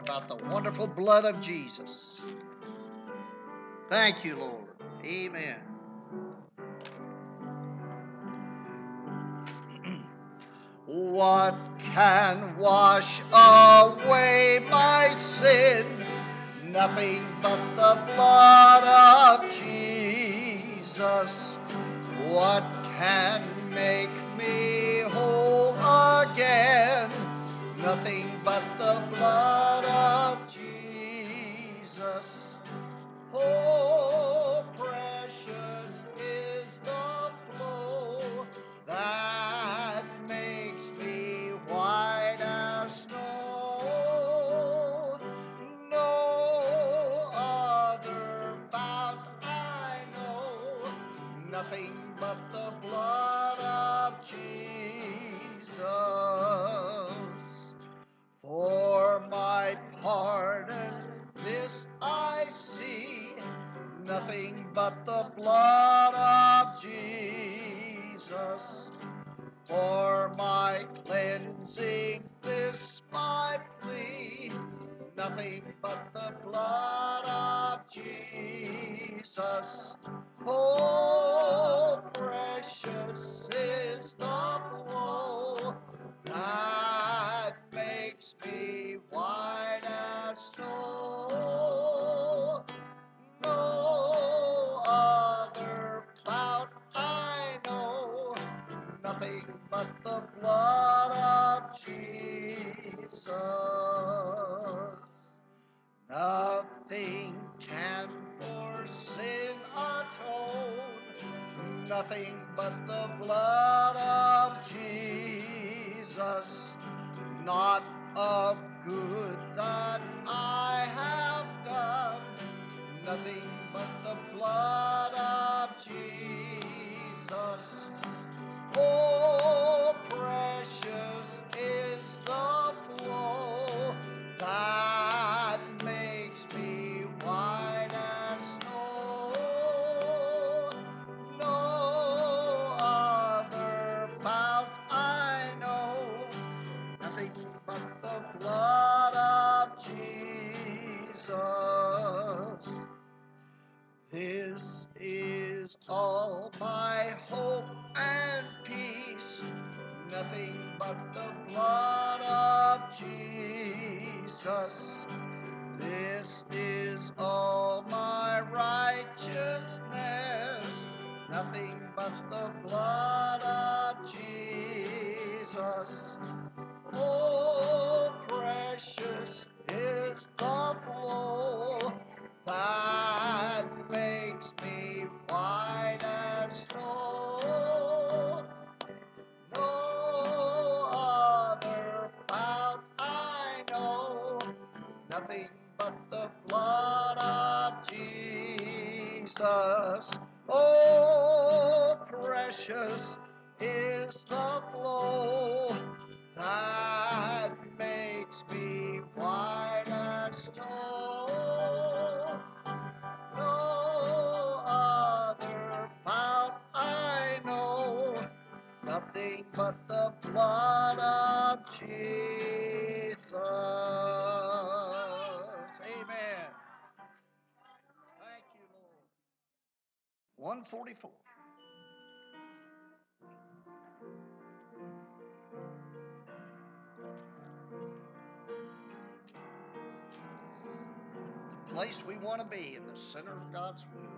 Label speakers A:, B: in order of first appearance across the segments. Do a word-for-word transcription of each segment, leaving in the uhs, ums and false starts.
A: about the wonderful blood of Jesus. Thank you, Lord. Amen. What can wash away my sin? Nothing but the blood of Jesus. What can make me whole again? Nothing but the blood of Jesus. Oh, precious is the flow that makes me white as snow. No other fount I know, nothing but the blood of Jesus. For my pardon, this I see, nothing but the blood of Jesus. For my cleansing, this my plea, nothing but the blood of Jesus. Oh, precious is the flow that makes me white as snow. No other fount I know, nothing but the blood of Jesus. Nothing can for sin atone, nothing but the blood of Jesus. Not of good that I have done, nothing but the blood of Jesus. Oh, precious is the flow that makes me white as snow. No other fount I know, nothing but the blood of Jesus. This is all my hope and peace, nothing but the blood of Jesus. This is all my righteousness, nothing but the blood of Jesus. Oh, precious is the flow that makes me white as snow. No other fount I know, nothing but the blood of Jesus. Oh, precious is the flow that makes me white as snow. No other fount I know, nothing but the blood of Jesus. Amen. Thank you, Lord. one forty-four. The place we want to be, in the center of God's will.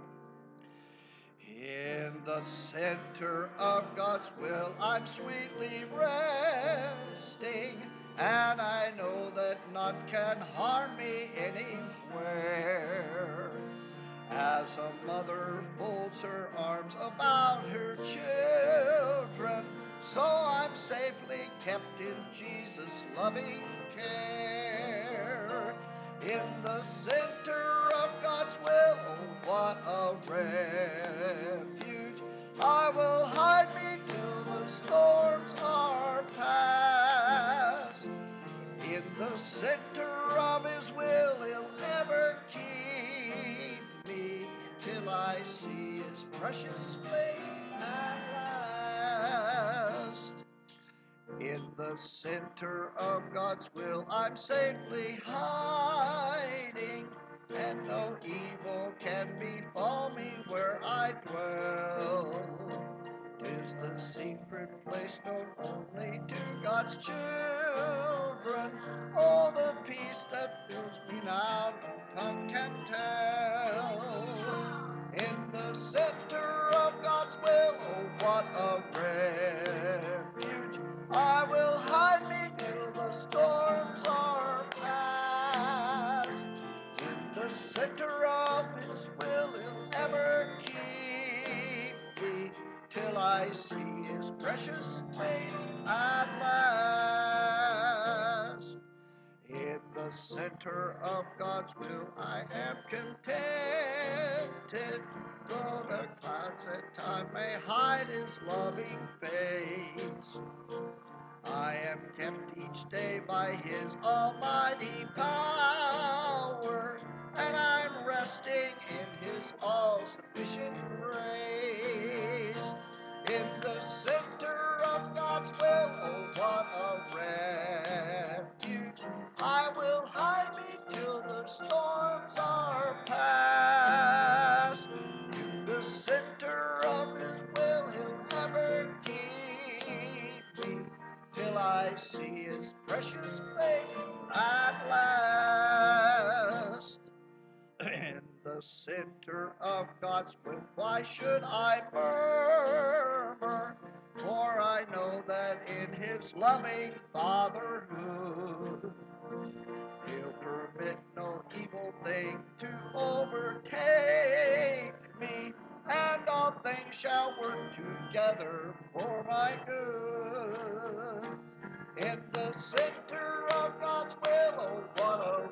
A: In the center of God's will, I'm sweetly resting, and I know that none can harm me anywhere. As a mother folds her arms about her children, so I'm safely kept in Jesus' loving care. In the center of God's will, oh, what a refuge. I will hide me till the storms are past. In the center of His will, He'll never keep me till I see His precious face at last. In the center of God's will I'm safely hiding, and no evil can befall me where I dwell. 'Tis the secret place known only to God's children. Oh, the peace that fills me now, no tongue can tell. In the center of God's will, oh, what a refuge. I will hide me till the storms are past. In the center of His will, He'll ever keep me till I see His precious face at last. In the center of God's will I am contented, though the clouds at time may hide His loving face. I am kept each day by His almighty power, and I'm resting in His all-sufficient grace. In the center of God's will, oh, what a refuge. I will hide me till the storms are past. In the center of His will, He'll ever keep me till I see His precious face at last. In the center of God's will, why should I murmur? For I know that in His loving fatherhood, He'll permit no evil thing to overtake me, and all things shall work together for my good. In the center of God's will, oh, what a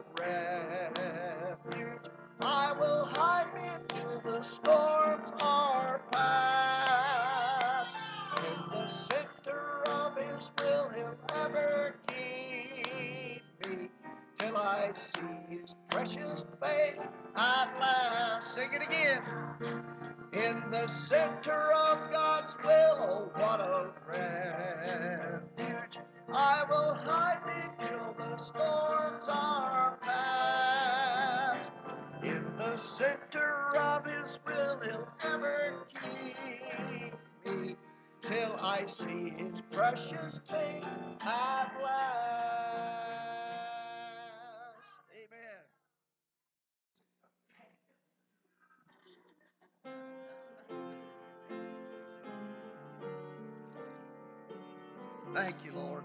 A: refuge. I will hide me till the storms are past. In the center of His will, He'll ever keep me till I see His precious face at last. Sing it again. In the center of God's will, oh, what a refuge. I will hide me till the storms are past. In the center of His will, He'll ever keep me till I see His precious face at last. Amen. Thank you, Lord.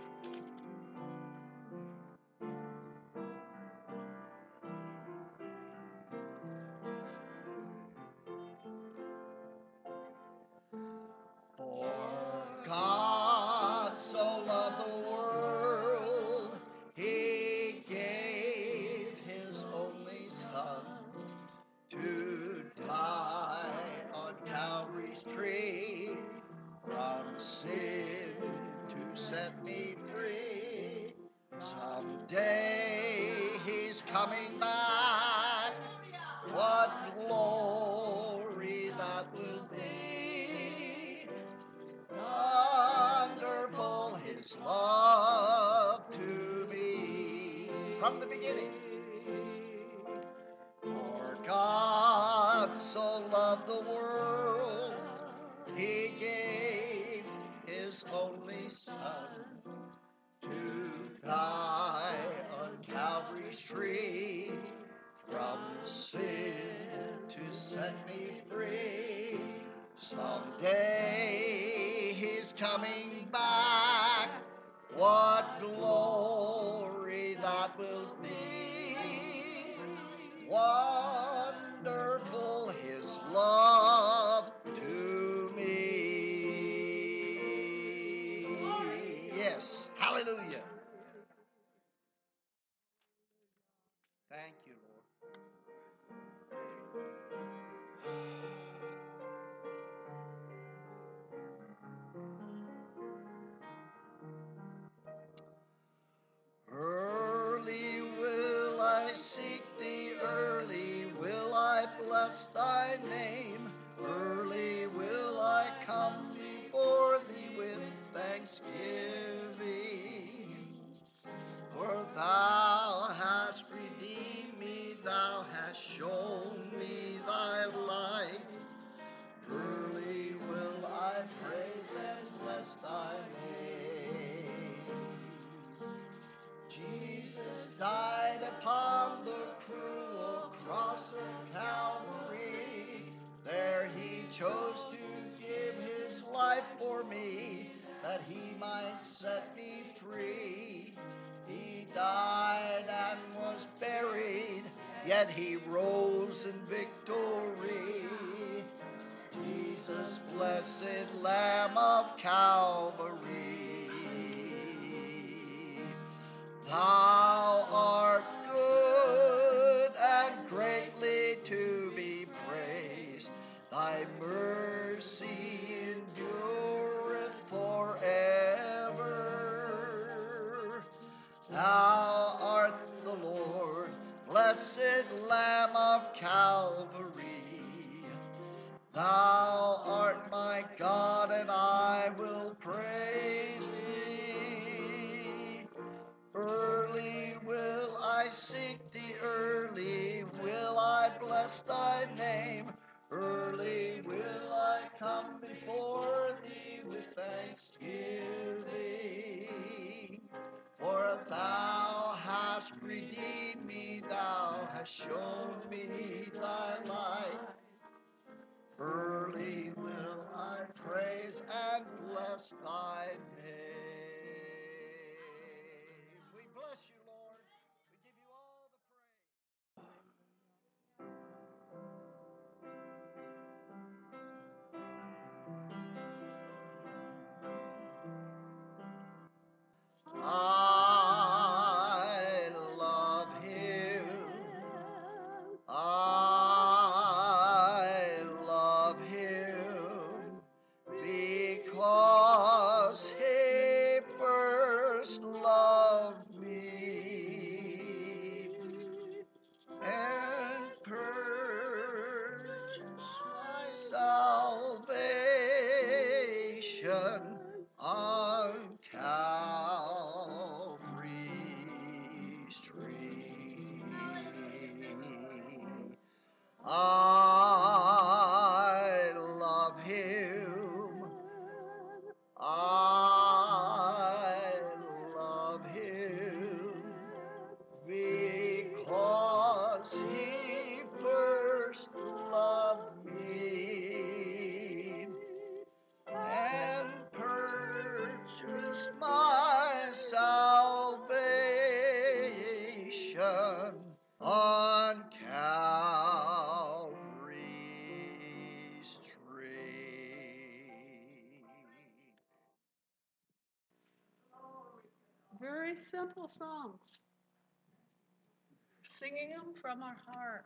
A: For God so loved the world, He gave His only Son to die on Calvary's tree, from sin to set me free. Someday He's coming back. What glory that will be. Wonderful His love to me from the beginning. For God so loved the world, He gave His only Son to die on Calvary's tree, from sin to set me free. Someday He's coming back. What glory that will be. Wonderful His love to me. Yes, hallelujah. Thank you, Lord. Early will I seek Thee, early will I bless Thy name. Early will I come before Thee with thanksgiving. set me free. He died and was buried, yet he rose in victory. Jesus, blessed Lamb of Calvary, thou art good and greatly to be praised. Thy mercy endureth forever. Thou art the Lord, blessed Lamb of Calvary. Thou art my God, and I will praise thee. Early will I seek thee, early will I bless thy name. Early will I come before thee with thanksgiving. For thou hast redeemed me, thou hast shown me thy light. Early will I praise and bless thy name. We bless you, Lord. We give you all the praise. I love him. I love him because he first loved me and purchased my salvation on Calvary's tree. I love him. I love him because he first loved me and purchased my salvation on Calvary's tree.
B: Very simple songs. Singing them from our heart.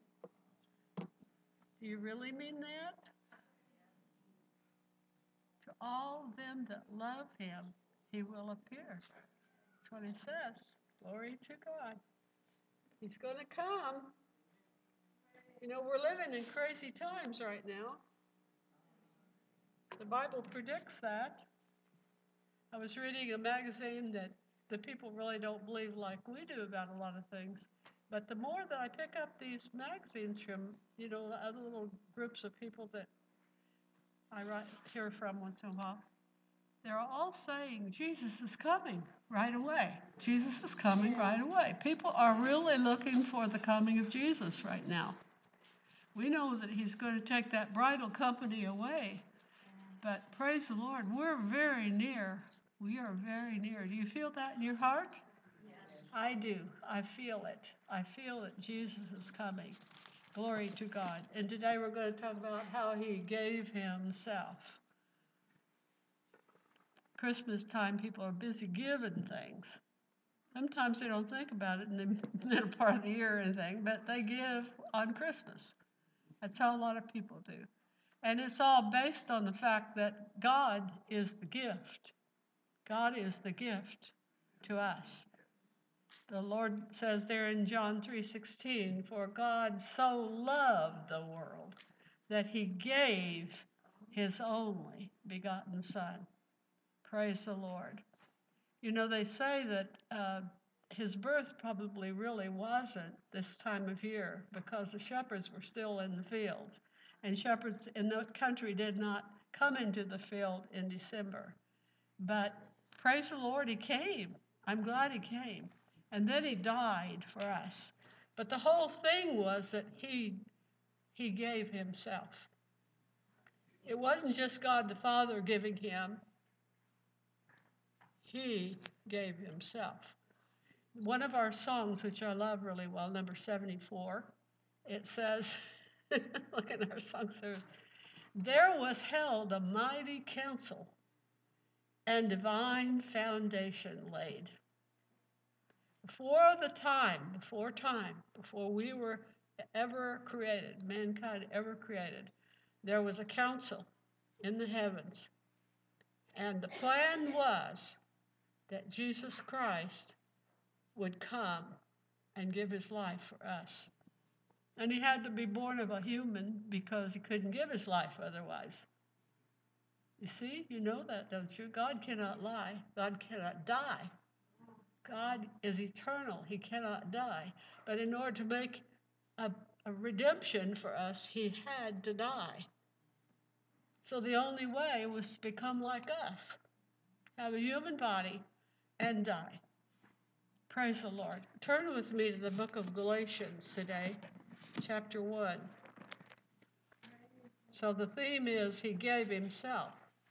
B: Do you really mean that? To all them that love him, he will appear. That's what he says. Glory to God. He's going to come. You know, we're living in crazy times right now. The Bible predicts that. I was reading a magazine that the people really don't believe like we do about a lot of things. But the more that I pick up these magazines from, you know, other little groups of people that I write, hear from once in a while, they're all saying Jesus is coming right away. Jesus is coming right away. People are really looking for the coming of Jesus right now. We know that he's going to take that bridal company away. But praise the Lord, we're very near. We are very near. Do you feel that in your heart? Yes. I do. I feel it. I feel that Jesus is coming. Glory to God. And today we're going to talk about how he gave himself. Christmas time, people are busy giving things. Sometimes they don't think about it in the middle part of the year or anything, but they give on Christmas. That's how a lot of people do. And it's all based on the fact that God is the gift. God is the gift to us. The Lord says there in John three sixteen, for God so loved the world that he gave his only begotten Son. Praise the Lord. You know, they say that uh, his birth probably really wasn't this time of year because the shepherds were still in the fields. And shepherds in the country did not come into the field in December. But praise the Lord, he came. I'm glad he came. And then he died for us. But the whole thing was that he, he gave himself. It wasn't just God the Father giving him. he gave himself. One of our songs, which I love really well, number seventy-four, it says, look at our song, so there was held a mighty council and divine foundation laid. Before the time, before time, before we were ever created, mankind ever created, there was a council in the heavens. And the plan was that Jesus Christ would come and give his life for us. And he had to be born of a human because he couldn't give his life otherwise. You see, you know that, don't you? God cannot lie. God cannot die. God is eternal. He cannot die. But in order to make a, a redemption for us, he had to die. So the only way was to become like us, have a human body, and die. Praise the Lord. Turn with me to the book of Galatians today, chapter one. So the theme is he gave himself.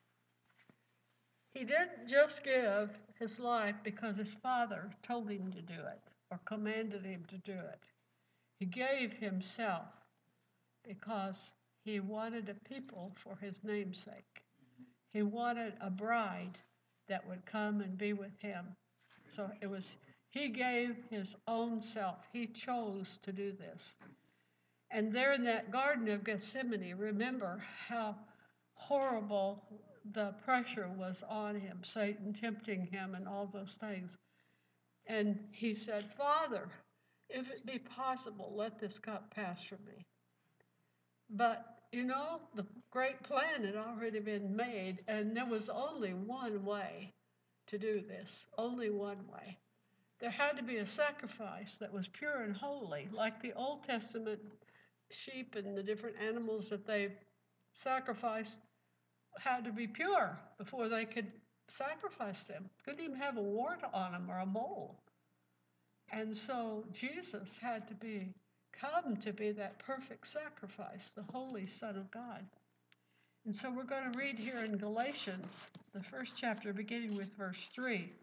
B: He didn't just give his life because his Father told him to do it or commanded him to do it. He gave himself because he wanted a people for his name's sake. He wanted a bride that would come and be with him. So it was, he gave his own self. He chose to do this. And there in that Garden of Gethsemane, remember how horrible the pressure was on him, Satan tempting him and all those things. And he said, Father, if it be possible, let this cup pass from me. But, you know, the great plan had already been made, and there was only one way to do this, only one way. There had to be a sacrifice that was pure and holy, like the Old Testament sheep and the different animals that they sacrificed had to be pure before they could sacrifice them. Couldn't even have a wart on them or a mole. And so Jesus had to be come to be that perfect sacrifice, the holy Son of God. And so we're going to read here in Galatians, the first chapter, beginning with verse three.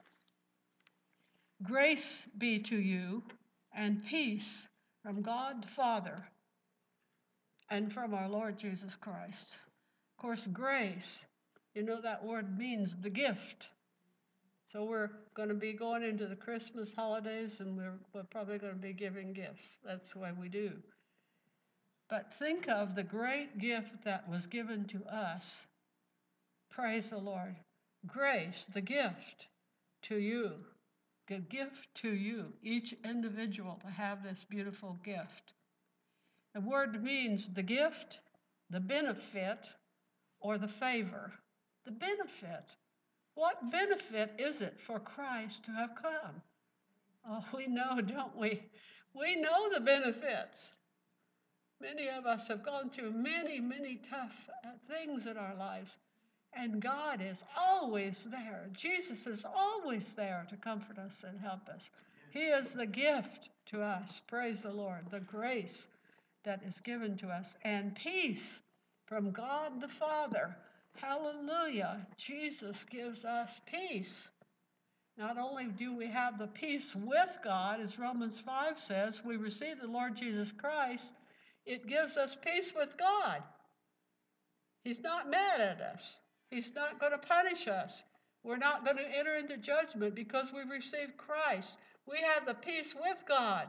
B: Grace be to you and peace from God the Father and from our Lord Jesus Christ. Of course, grace, you know that word means the gift. So we're going to be going into the Christmas holidays, and we're, we're probably going to be giving gifts. That's the way we do. But think of the great gift that was given to us. Praise the Lord. Grace, the gift to you. The gift to you, each individual to have this beautiful gift. The word means the gift, the benefit, or the favor. The benefit. What benefit is it for Christ to have come? Oh, we know, don't we? We know the benefits. Many of us have gone through many, many tough things in our lives, and God is always there. Jesus is always there to comfort us and help us. He is the gift to us, praise the Lord, the grace that is given to us, and peace from God the Father. Hallelujah. Jesus gives us peace. Not only do we have the peace with God, as Romans five says, we receive the Lord Jesus Christ, it gives us peace with God. He's not mad at us. He's not going to punish us. We're not going to enter into judgment because we've received Christ. We have the peace with God.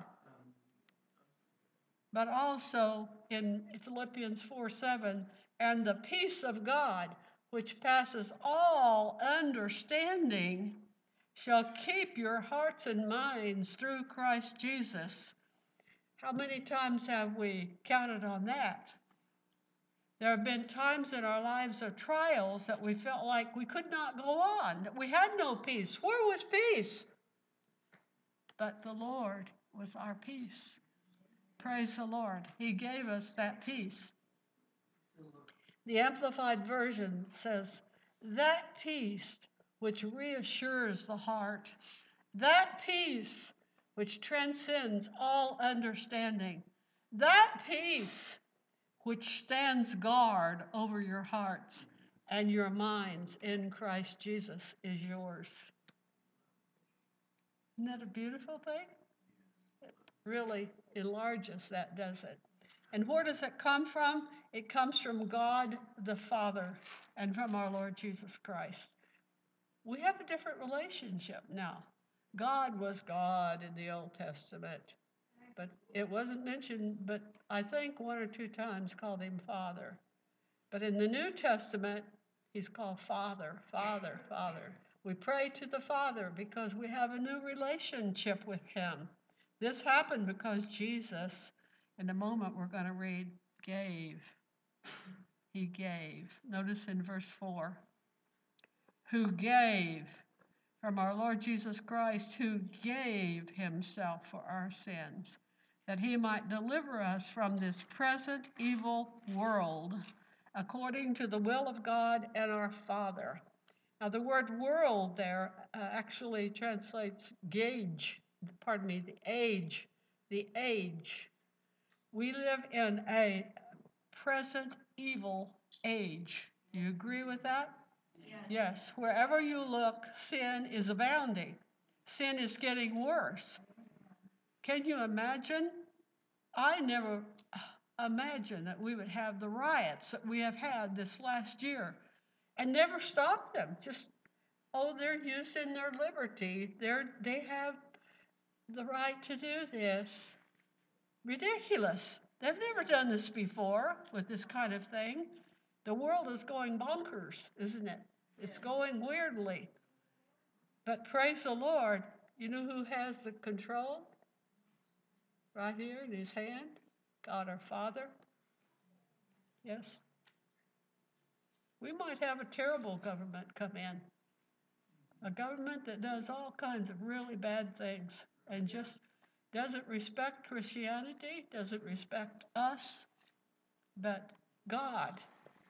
B: But also in Philippians four seven, and the peace of God, which passes all understanding, shall keep your hearts and minds through Christ Jesus. How many times have we counted on that? There have been times in our lives of trials that we felt like we could not go on, that we had no peace. Where was peace? But the Lord was our peace. Praise the Lord. He gave us that peace. The Amplified Version says, that peace which reassures the heart, that peace which transcends all understanding, that peace which stands guard over your hearts and your minds in Christ Jesus is yours. Isn't that a beautiful thing? It really enlarges that, does it? And where does it come from? It comes from God the Father and from our Lord Jesus Christ. We have a different relationship now. God was God in the Old Testament, but it wasn't mentioned, but I think one or two times called him Father. But in the New Testament, he's called Father, Father, Father. We pray to the Father because we have a new relationship with him. This happened because Jesus, in a moment we're going to read, gave. He gave. Notice in verse four, who gave, from our Lord Jesus Christ, who gave himself for our sins, that he might deliver us from this present evil world, according to the will of God and our Father. Now, the word world there uh, actually translates gauge, pardon me, the age, the age. We live in a present evil age. Do you agree with that?
C: Yes.
B: Yes. Wherever you look, sin is abounding. Sin is getting worse. Can you imagine? I never imagined that we would have the riots that we have had this last year and never stop them. Just, oh, they're using their liberty. They're, they have the right to do this. Ridiculous. They've never done this before with this kind of thing. The world is going bonkers, isn't it? It's going weirdly. But praise the Lord, you know who has the control? Right here in his hand? God our Father. Yes. We might have a terrible government come in. A government that does all kinds of really bad things and just doesn't respect Christianity, doesn't respect us, but God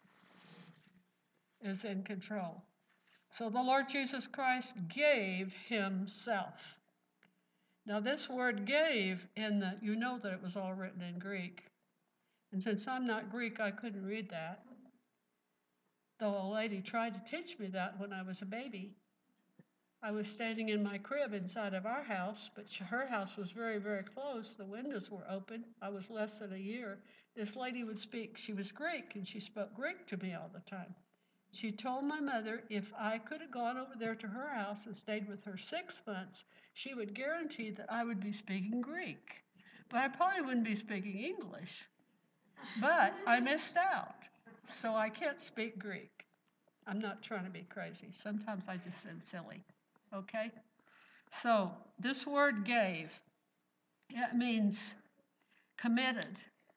B: is in control. So the Lord Jesus Christ gave himself. Now this word gave, in the, you know that it was all written in Greek. And since I'm not Greek, I couldn't read that. Though a lady tried to teach me that when I was a baby. I was standing in my crib inside of our house, but her house was very, very close. The windows were open. I was less than a year. This lady would speak. She was Greek, and she spoke Greek to me all the time. She told my mother if I could have gone over there to her house and stayed with her six months, she would guarantee that I would be speaking Greek. But I probably wouldn't be speaking English. But I missed out, so I can't speak Greek. I'm not trying to be crazy. Sometimes I just said silly. Okay? So this word gave, it means committed.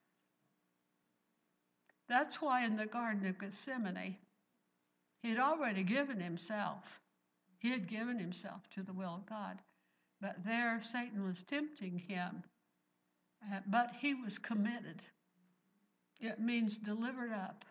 B: That's why in the Garden of Gethsemane, he had already given himself. He had given himself to the will of God. But there Satan was tempting him. Uh, but he was committed. It means delivered up.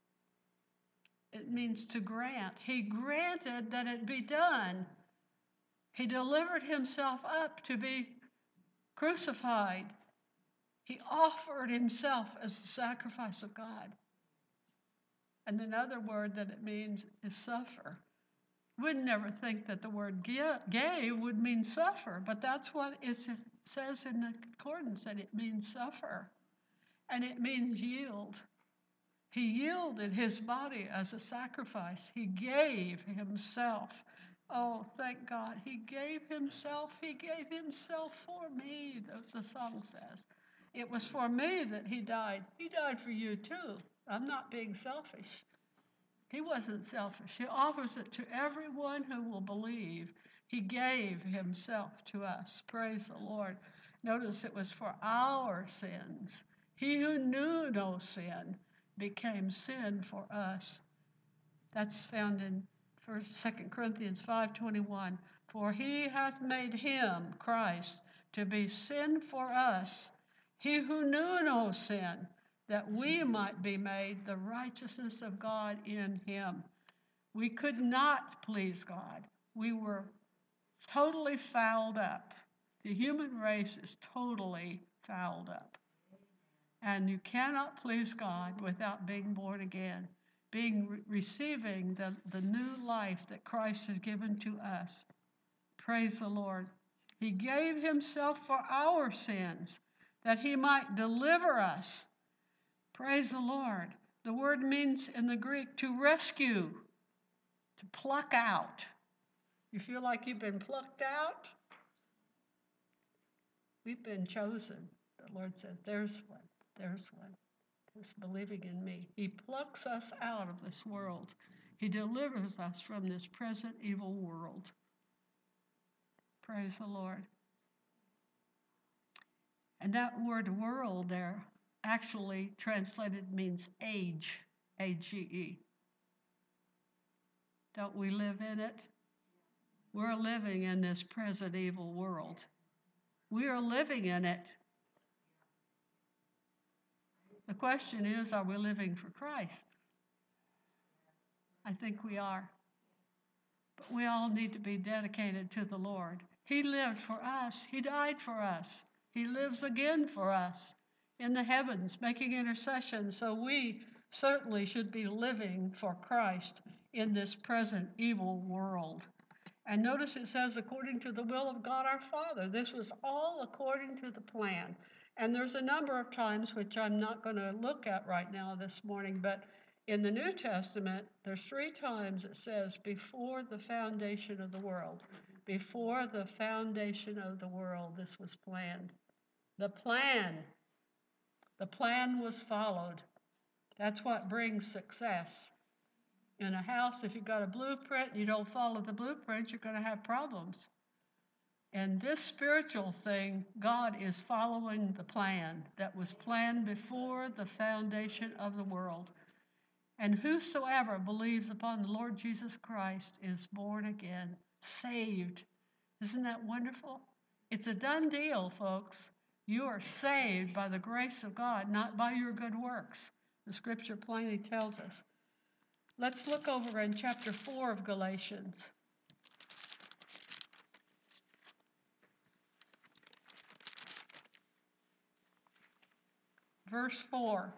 B: It means to grant. He granted that it be done. He delivered himself up to be crucified. He offered himself as the sacrifice of God. And another word that it means is suffer. We'd never think that the word gave would mean suffer, but that's what it says in the concordance, that it means suffer. And it means yield. He yielded his body as a sacrifice. He gave himself. Oh, thank God. He gave himself. He gave himself for me, the, the song says. It was for me that he died. He died for you too. I'm not being selfish. He wasn't selfish. He offers it to everyone who will believe. He gave himself to us. Praise the Lord. Notice it was for our sins. He who knew no sin became sin for us. That's found in First, Second Corinthians five twenty-one. For he hath made him, Christ, to be sin for us, he who knew no sin, that we might be made the righteousness of God in him. We could not please God. We were totally fouled up. The human race is totally fouled up. And you cannot please God without being born again, being re- receiving the, the new life that Christ has given to us. Praise the Lord. He gave himself for our sins, that he might deliver us. Praise the Lord. The word means in the Greek to rescue, to pluck out. You feel like you've been plucked out? We've been chosen. The Lord says, there's one, there's one. Who's believing in me. He plucks us out of this world. He delivers us from this present evil world. Praise the Lord. And that word world there actually translated means age, A G E. Don't we live in it? We're living in this present evil world. We are living in it. The question is, are we living for Christ? I think we are. But we all need to be dedicated to the Lord. He lived for us. He died for us. He lives again for us in the heavens, making intercession. So we certainly should be living for Christ in this present evil world. And notice it says, according to the will of God our Father. This was all according to the plan. And there's a number of times, which I'm not going to look at right now this morning, but in the New Testament, there's three times it says, before the foundation of the world. Before the foundation of the world, this was planned. The plan. The plan was followed. That's what brings success. In a house, if you've got a blueprint and you don't follow the blueprint, you're going to have problems. And this spiritual thing, God is following the plan that was planned before the foundation of the world. And whosoever believes upon the Lord Jesus Christ is born again, saved. Isn't that wonderful? It's a done deal, folks. You are saved by the grace of God, not by your good works. The scripture plainly tells us. Let's look over in chapter four of Galatians. Verse four.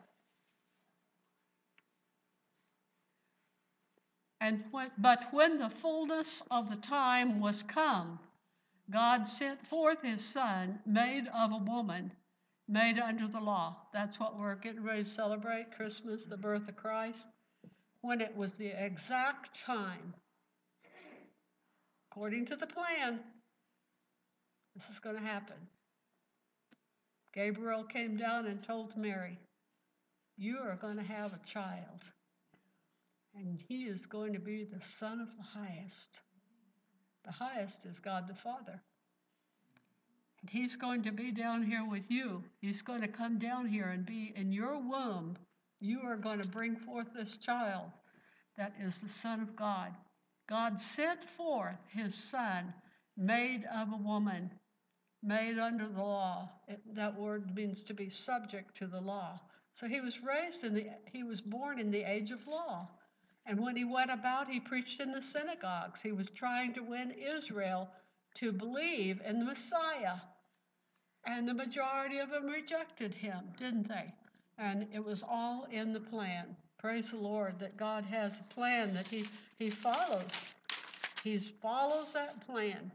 B: And when, but when the fullness of the time was come, God sent forth his Son, made of a woman, made under the law. That's what we're getting ready to celebrate, Christmas, the birth of Christ. When it was the exact time, according to the plan, this is going to happen. Gabriel came down and told Mary, you are going to have a child, and he is going to be the Son of the Highest. The highest is God the Father. And he's going to be down here with you. He's going to come down here and be in your womb. You are going to bring forth this child that is the Son of God. God sent forth his Son, made of a woman, made under the law. It, that word means to be subject to the law. So he was raised in the, he was born in the age of law. And when he went about, he preached in the synagogues. He was trying to win Israel to believe in the Messiah. And the majority of them rejected him, didn't they? And it was all in the plan. Praise the Lord that God has a plan that he, he follows. He follows that plan.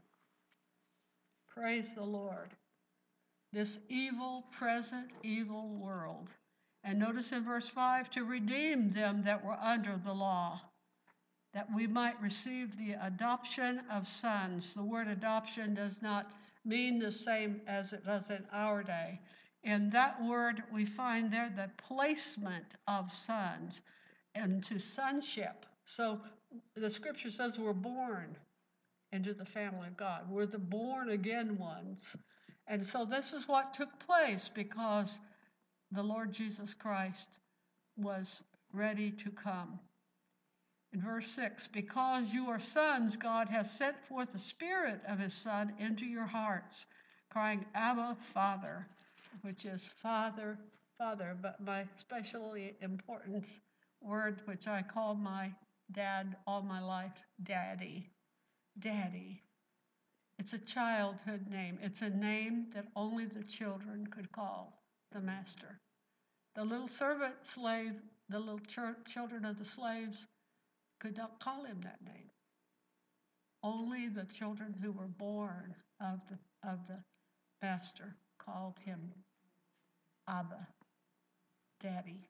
B: Praise the Lord. This evil, present evil world. And notice in verse five, to redeem them that were under the law, that we might receive the adoption of sons. The word adoption does not mean the same as it does in our day. In that word, we find there the placement of sons into sonship. So the scripture says we're born into the family of God. We're the born again ones. And so this is what took place because the Lord Jesus Christ was ready to come. In verse six, because you are sons, God has sent forth the Spirit of his Son into your hearts, crying, Abba, Father, which is Father, Father. But my specially important word, which I call my dad all my life, Daddy. Daddy. It's a childhood name. It's a name that only the children could call the master. The little servant slave, the little ch- children of the slaves could not call him that name. Only the children who were born of the, of the master called him Abba, Daddy.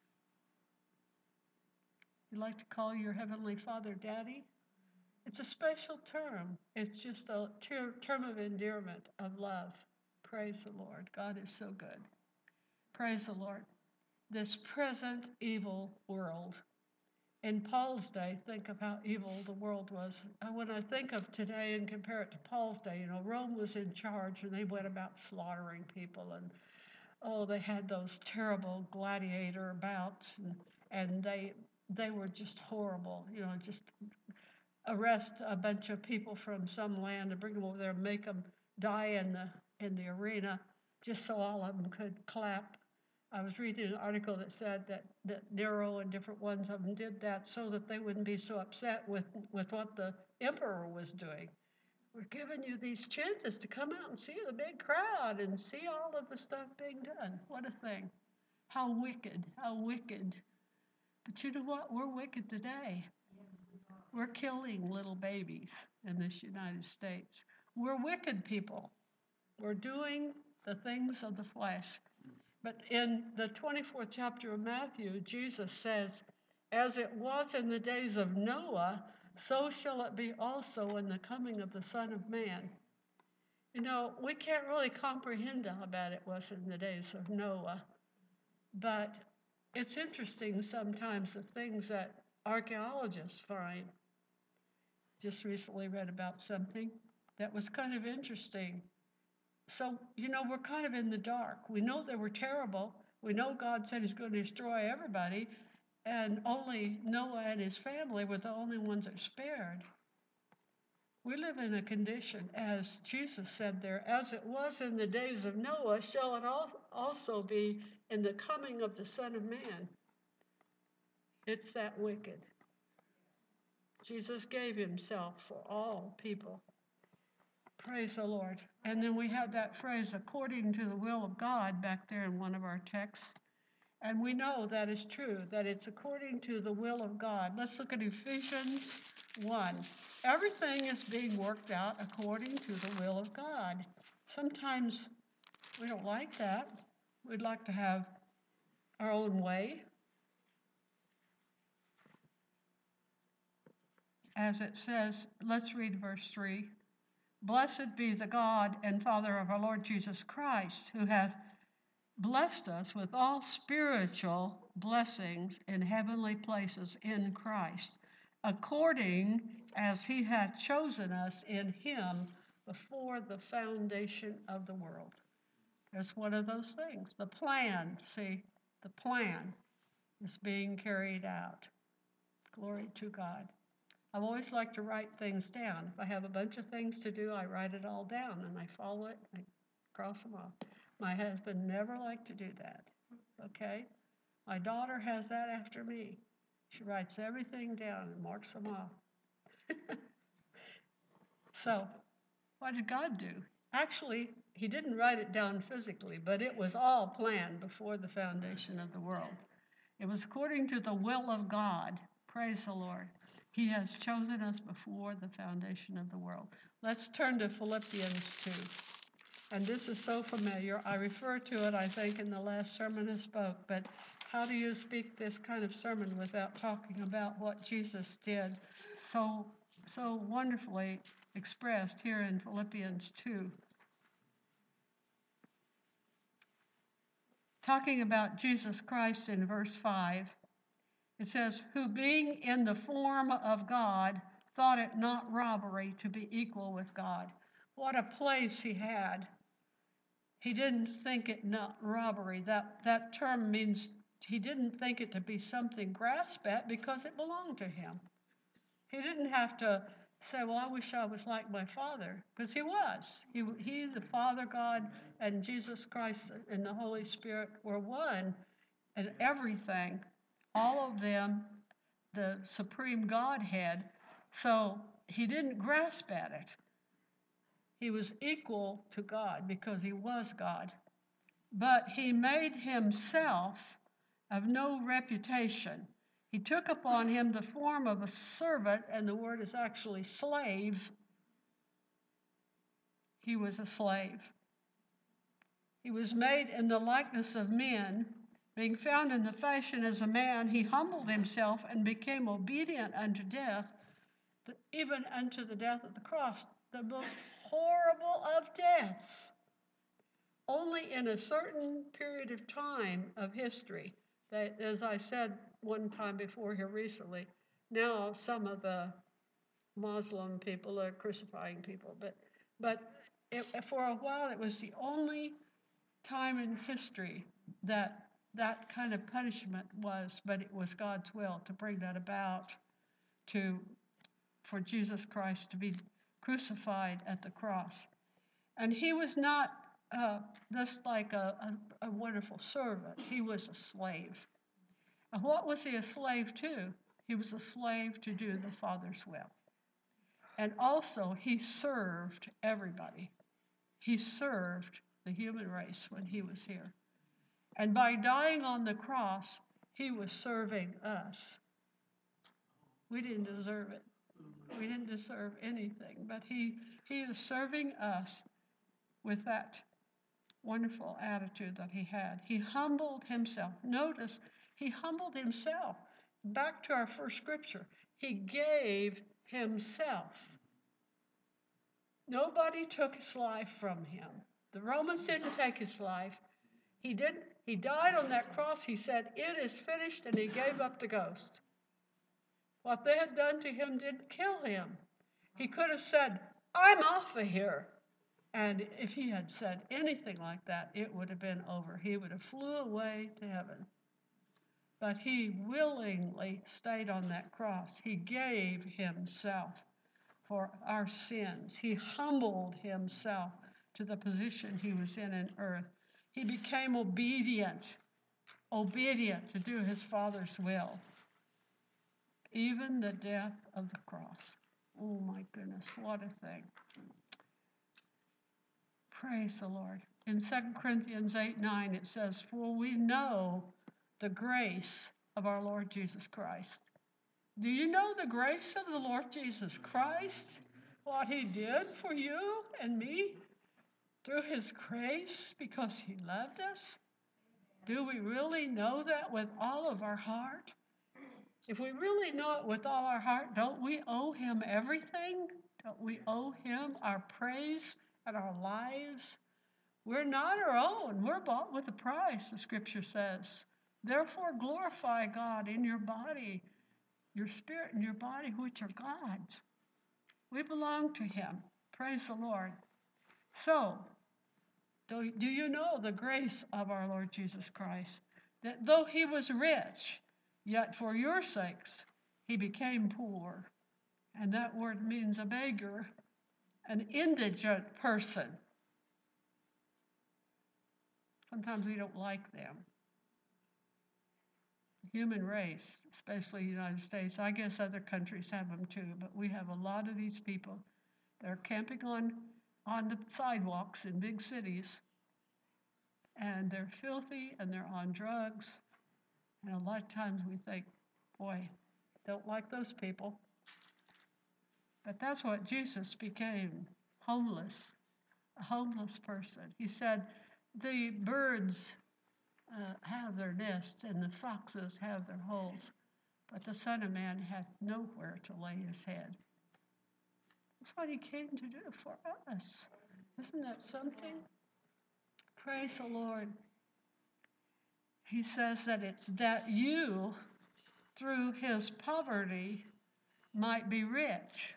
B: You like to call your Heavenly Father Daddy? It's a special term. It's just a ter- term of endearment, of love. Praise the Lord. God is so good. Praise the Lord. This present evil world. In Paul's day, think of how evil the world was. When I think of today and compare it to Paul's day, you know, Rome was in charge and they went about slaughtering people. And, oh, they had those terrible gladiator bouts. And, and they they were just horrible, you know, just arrest a bunch of people from some land and bring them over there and make them die in the in the arena just so all of them could clap. I was reading an article that said that, that Nero and different ones of them did that so that they wouldn't be so upset with, with what the emperor was doing. We're giving you these chances to come out and see the big crowd and see all of the stuff being done. What a thing. How wicked, how wicked. But you know what? We're wicked today. We're killing little babies in this United States. We're wicked people. We're doing the things of the flesh. But in the twenty-fourth chapter of Matthew, Jesus says, as it was in the days of Noah, so shall it be also in the coming of the Son of Man. You know, we can't really comprehend how bad it was in the days of Noah. But it's interesting sometimes the things that archaeologists find. Just recently read about something that was kind of interesting. So, you know, we're kind of in the dark. We know they were terrible. We know God said he's going to destroy everybody, and only Noah and his family were the only ones that spared. We live in a condition, as Jesus said there, as it was in the days of Noah, shall it also be in the coming of the Son of Man. It's that wicked. Jesus gave himself for all people. Praise the Lord. And then we have that phrase, according to the will of God, back there in one of our texts. And we know that is true, that it's according to the will of God. Let's look at Ephesians one. Everything is being worked out according to the will of God. Sometimes we don't like that. We'd like to have our own way. As it says, let's read verse three. Blessed be the God and Father of our Lord Jesus Christ, who hath blessed us with all spiritual blessings in heavenly places in Christ, according as he hath chosen us in him before the foundation of the world. There's one of those things. The plan, see, the plan is being carried out. Glory to God. I've always liked to write things down. If I have a bunch of things to do, I write it all down and I follow it, I cross them off. My husband never liked to do that, okay? My daughter has that after me. She writes everything down and marks them off. So, what did God do? Actually, he didn't write it down physically, but it was all planned before the foundation of the world. It was according to the will of God. Praise the Lord. He has chosen us before the foundation of the world. Let's turn to Philippians two. And this is so familiar. I refer to it, I think, in the last sermon I spoke. But how do you speak this kind of sermon without talking about what Jesus did so, so wonderfully expressed here in Philippians two? Talking about Jesus Christ in verse five. It says, who being in the form of God, thought it not robbery to be equal with God. What a place he had. He didn't think it not robbery. That, that term means he didn't think it to be something grasped at because it belonged to him. He didn't have to say, well, I wish I was like my Father, because he was. He, he, the Father God, and Jesus Christ and the Holy Spirit were one in everything. All of them, the supreme Godhead. So he didn't grasp at it. He was equal to God because he was God. But he made himself of no reputation. He took upon him the form of a servant, and the word is actually slave. he was a slave. He was made in the likeness of men. Being found in the fashion as a man, he humbled himself and became obedient unto death, even unto the death of the cross, the most horrible of deaths. Only in a certain period of time of history, that, as I said one time before here recently, now some of the Muslim people are crucifying people, but but it, for a while it was the only time in history that that kind of punishment was, but it was God's will to bring that about, to for Jesus Christ to be crucified at the cross. And he was not uh, just like a, a, a wonderful servant. He was a slave. And what was he a slave to? He was a slave to do the Father's will. And also, he served everybody. He served the human race when he was here. And by dying on the cross, he was serving us. We didn't deserve it. We didn't deserve anything, but he, he is serving us with that wonderful attitude that he had. He humbled himself. Notice, he humbled himself. Back to our first scripture. He gave himself. Nobody took his life from him. The Romans didn't take his life. He didn't. He died on that cross. He said, "It is finished," and he gave up the ghost. What they had done to him didn't kill him. He could have said, "I'm off of here." And if he had said anything like that, it would have been over. He would have flew away to heaven. But he willingly stayed on that cross. He gave himself for our sins. He humbled himself to the position he was in in earth. He became obedient, obedient to do his Father's will, even the death of the cross. Oh my goodness, what a thing. Praise the Lord. In Second Corinthians eight nine, it says, "For we know the grace of our Lord Jesus Christ." Do you know the grace of the Lord Jesus Christ? What he did for you and me through his grace because he loved us? Do we really know that with all of our heart? If we really know it with all our heart, don't we owe him everything? Don't we owe him our praise and our lives? We're not our own. We're bought with a price, the scripture says. Therefore, glorify God in your body, your spirit and your body, which are God's. We belong to him. Praise the Lord. So, do, do you know the grace of our Lord Jesus Christ? That though he was rich, yet for your sakes he became poor. And that word means a beggar, an indigent person. Sometimes we don't like them. The human race, especially the United States, I guess other countries have them too, but we have a lot of these people that are camping on, on the sidewalks in big cities, and they're filthy and they're on drugs. And a lot of times we think, boy, don't like those people. But that's what Jesus became, homeless, a homeless person. He said, the birds uh, have their nests and the foxes have their holes, but the Son of Man hath nowhere to lay his head. That's what he came to do for us. Isn't that something? Praise the Lord. He says that it's that you, through his poverty, might be rich.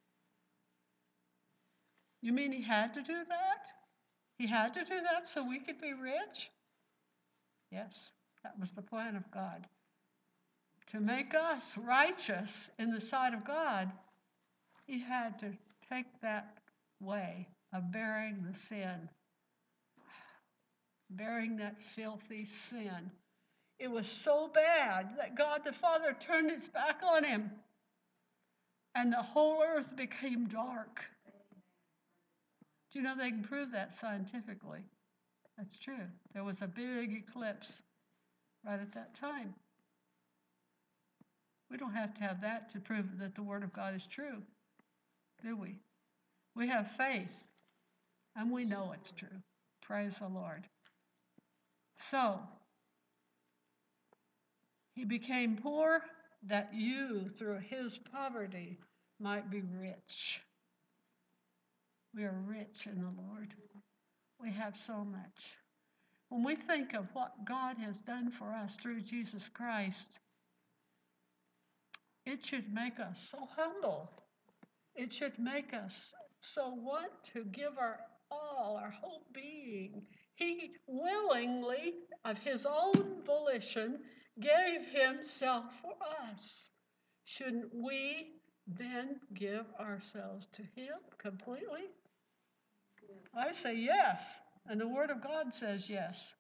B: You mean he had to do that? He had to do that so we could be rich? Yes, that was the plan of God. To make us righteous in the sight of God, he had to take that way of bearing the sin, bearing that filthy sin. It was so bad that God the Father turned his back on him, and the whole earth became dark. Do you know they can prove that scientifically? That's true. There was a big eclipse right at that time. We don't have to have that to prove that the Word of God is true, do we? We have faith. And we know it's true. Praise the Lord. So, he became poor that you, through his poverty, might be rich. We are rich in the Lord. We have so much. When we think of what God has done for us through Jesus Christ, it should make us so humble. It should make us so want to give our all, our whole being. He willingly, of his own volition, gave himself for us. Shouldn't we then give ourselves to him completely? I say yes, and the Word of God says yes.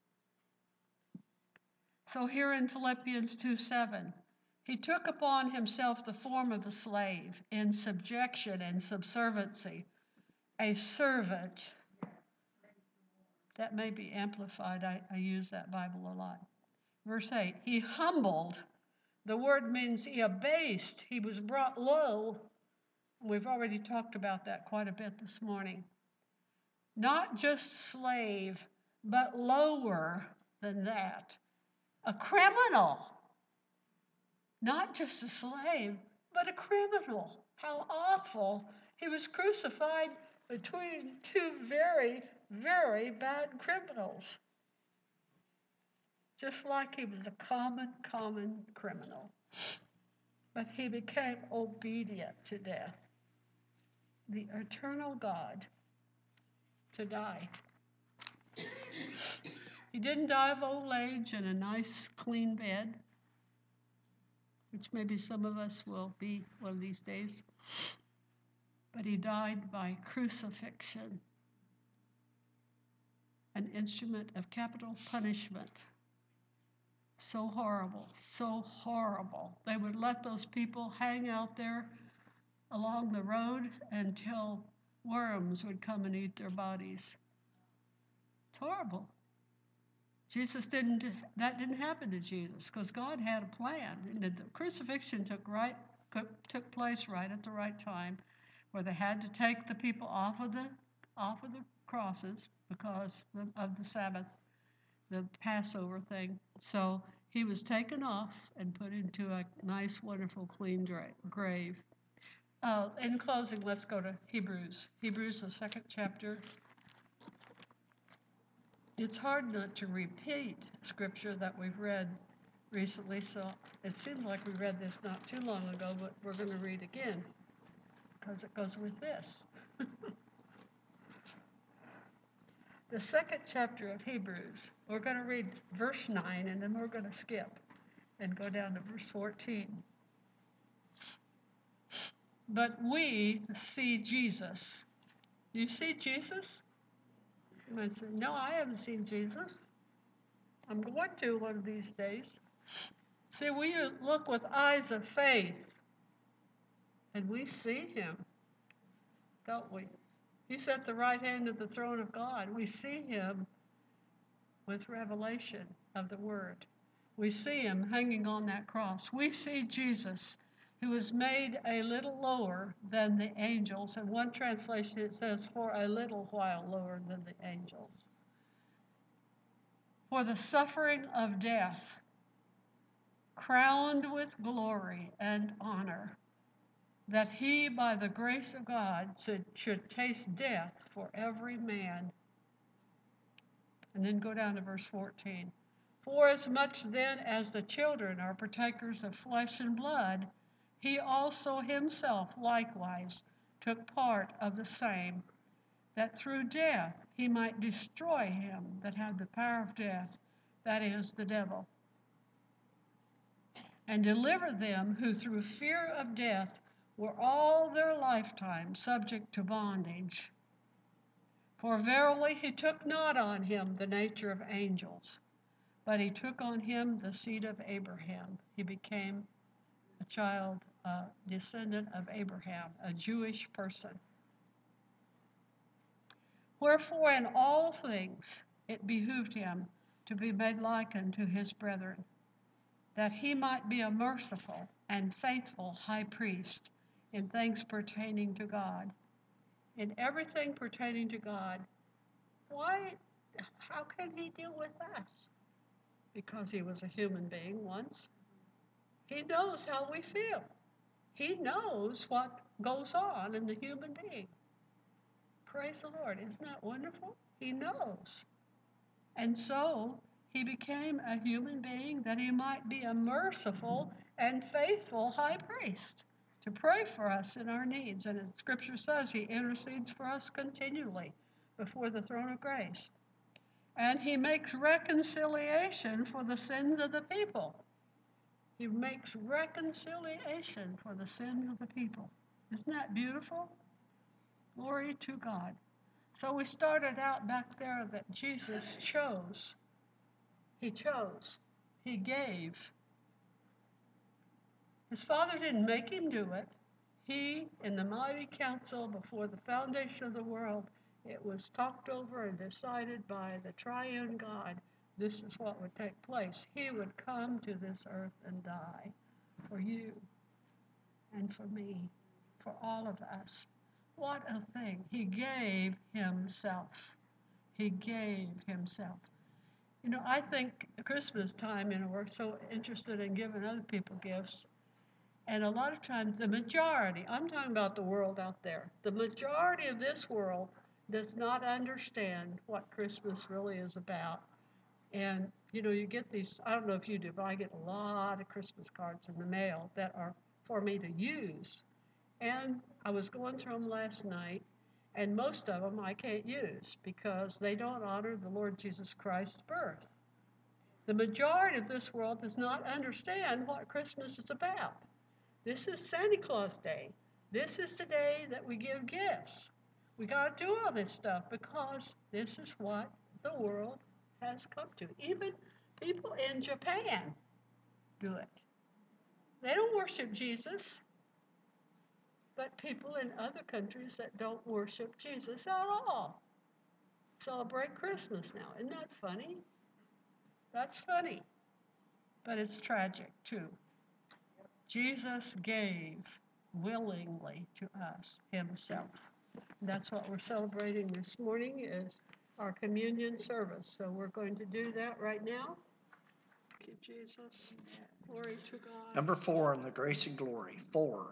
B: So here in Philippians two seven, he took upon himself the form of a slave in subjection and subserviency, a servant. That may be amplified. I, I use that Bible a lot. Verse eight, he humbled. The word means he abased. He was brought low. We've already talked about that quite a bit this morning. Not just slave, but lower than that. A criminal. Not just a slave, but a criminal. How awful. He was crucified between two very, very bad criminals. Just like he was a common, common criminal. But he became obedient to death. The eternal God to die. He didn't die of old age in a nice, clean bed, which maybe some of us will be one of these days. But he died by crucifixion, an instrument of capital punishment. So horrible, so horrible. They would let those people hang out there along the road until worms would come and eat their bodies. It's horrible. Jesus didn't, that didn't happen to Jesus because God had a plan. And the crucifixion took right, took place right at the right time, where they had to take the people off of the, off of the crosses because of the Sabbath, the Passover thing. So he was taken off and put into a nice, wonderful, clean grave. Uh, in closing, let's go to Hebrews. Hebrews, the second chapter. It's hard not to repeat scripture that we've read recently, so it seems like we read this not too long ago, but we're going to read again because it goes with this. The second chapter of Hebrews, we're going to read verse nine, and then we're going to skip and go down to verse fourteen. But we see Jesus. Do you see Jesus? You might say, no, I haven't seen Jesus. I'm going to one of these days. See, we look with eyes of faith, and we see him, don't we? He's at the right hand of the throne of God. We see him with revelation of the word. We see him hanging on that cross. We see Jesus, who was made a little lower than the angels. In one translation, it says, for a little while lower than the angels. For the suffering of death, crowned with glory and honor, that he, by the grace of God, should, should taste death for every man. And then go down to verse fourteen. For as much then as the children are partakers of flesh and blood, he also himself likewise took part of the same, that through death he might destroy him that had the power of death, that is, the devil, and deliver them who through fear of death were all their lifetime subject to bondage. For verily he took not on him the nature of angels, but he took on him the seed of Abraham. He became a child, a descendant of Abraham, a Jewish person. Wherefore in all things it behooved him to be made like unto his brethren, that he might be a merciful and faithful high priest in things pertaining to God, in everything pertaining to God. Why, how can he deal with us? Because he was a human being once. He knows how we feel. He knows what goes on in the human being. Praise the Lord. Isn't that wonderful? He knows. And so he became a human being that he might be a merciful and faithful high priest to pray for us in our needs. And as Scripture says, he intercedes for us continually before the throne of grace. And he makes reconciliation for the sins of the people. He makes reconciliation for the sins of the people. Isn't that beautiful? Glory to God. So we started out back there that Jesus chose. He chose. He gave. His Father didn't make him do it. He, in the mighty council before the foundation of the world, it was talked over and decided by the triune God. This is what would take place. He would come to this earth and die for you and for me, for all of us. What a thing. He gave himself. He gave himself. You know, I think Christmas time, you know, we're so interested in giving other people gifts. And a lot of times, the majority, I'm talking about the world out there, the majority of this world does not understand what Christmas really is about. And, you know, you get these, I don't know if you do, but I get a lot of Christmas cards in the mail that are for me to use. And I was going through them last night, and most of them I can't use because they don't honor the Lord Jesus Christ's birth. The majority of this world does not understand what Christmas is about. This is Santa Claus Day. This is the day that we give gifts. We got to do all this stuff because this is what the world has come to. Even people in Japan do it. They don't worship Jesus. But people in other countries that don't worship Jesus at all celebrate Christmas now. Isn't that funny? That's funny. But it's tragic, too. Jesus gave willingly to us himself. And that's what we're celebrating this morning is our communion service. So we're going to do that right now. Thank you, Jesus. Glory to God.
A: Number four in the grace and glory. Four.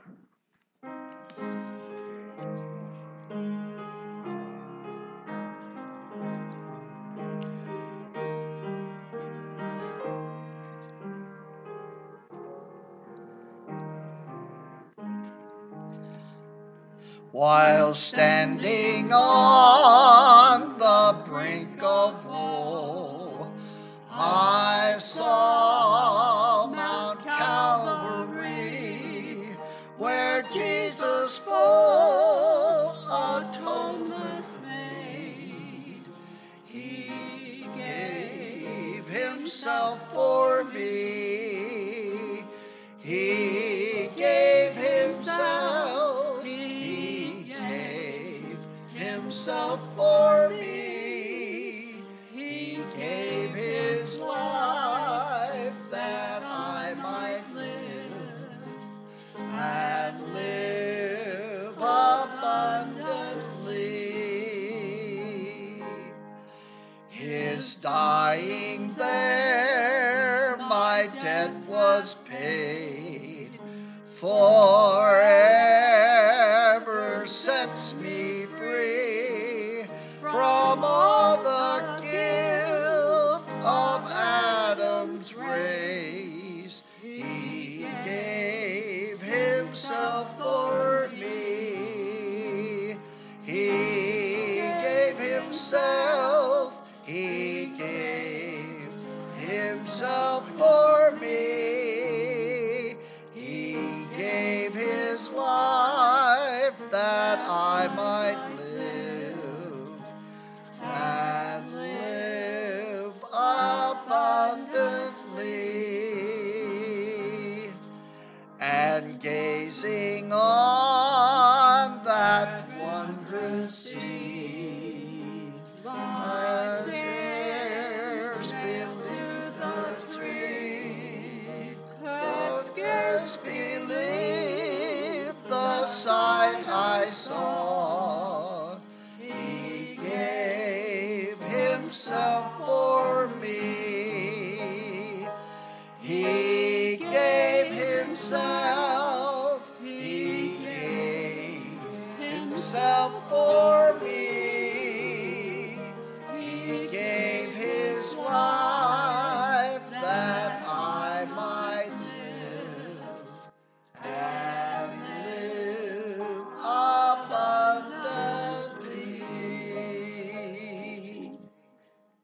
A: While standing on the brink of woe, I saw Mount Calvary, where Jesus full atonement made. He gave himself for me. He gave himself. He gave himself for me. He gave his life that I might live and live abundantly. His dying there, my debt was paid. For